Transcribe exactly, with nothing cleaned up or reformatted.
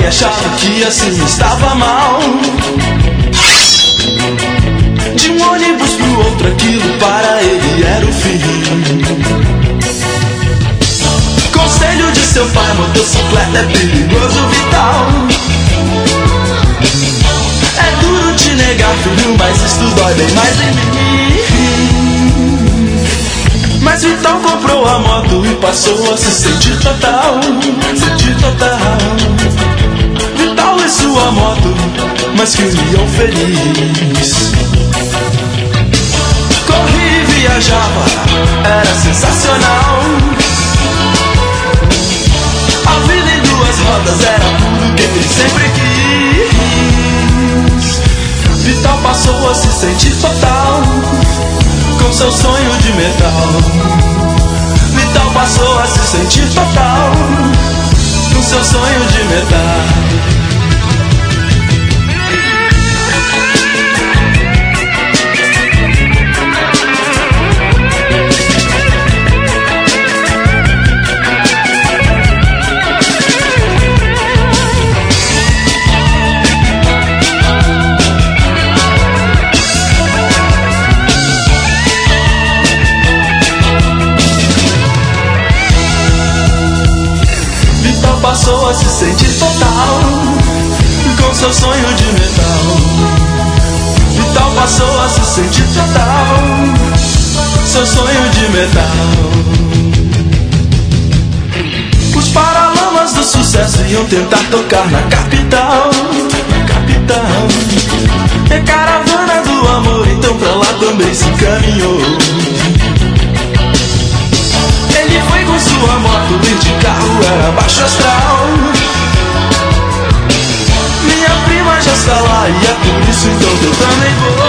achava que assim estava mal. De um ônibus pro outro, aquilo para ele era o fim. Conselho de seu pai, motocicleta é perigoso, vital. É duro te negar, filho, mas isso dói bem mais em mim. Mas Vital comprou a moto e passou a se sentir total. Sentir total. Vital e sua moto, mas viviam feliz. Corria e viajava, era sensacional. A vida em duas rodas era tudo que ele sempre quis. Vital passou a se sentir total, com seu sonho de metal. Vital passou a se sentir total, com seu sonho de metal. Passou a se sentir total, com seu sonho de metal. Vital passou a se sentir total, seu sonho de metal. Os paralamas do sucesso iam tentar tocar na capital, na capital. E a caravana do amor então pra lá também se encaminhou. Ele foi com sua moto, ir de carro era baixo astral. Minha prima já está lá e é por isso então que eu também vou.